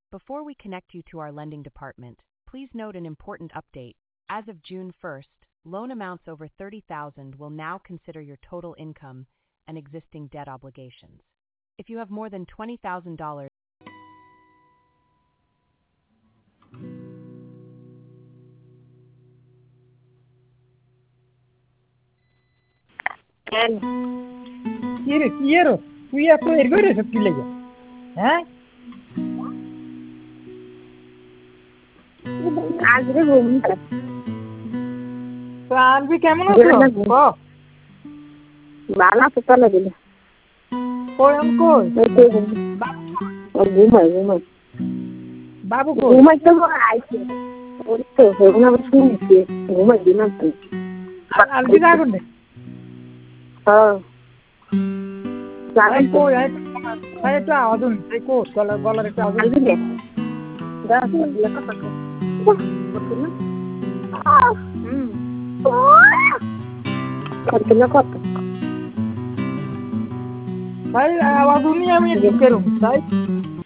Before we connect you to our lending department, please note an important update. As of June 1st, loan amounts over $30,000 will now consider your total income and existing debt obligations. If you have more than $20,000, Quiero. Fui a poder ver eso que le হ্যাঁ আজকে ঘুমটা আলবি কেমন আছো ভালো তো চলে গেল কই কই ঘুমাই বাবু কই ঘুমাই তো আইছে ওই তো ঘুমাই শুনছি ঘুমাই দিন তো আলবি জাগুন দে হ্যাঁ জাগুন কই আই তো আওয়াজ নেই কই গলার একটা আওয়াজ আলবি দে দাস লেখা থাকে কত ভাই আওয়াজ উনি আমি একটু করুন তাই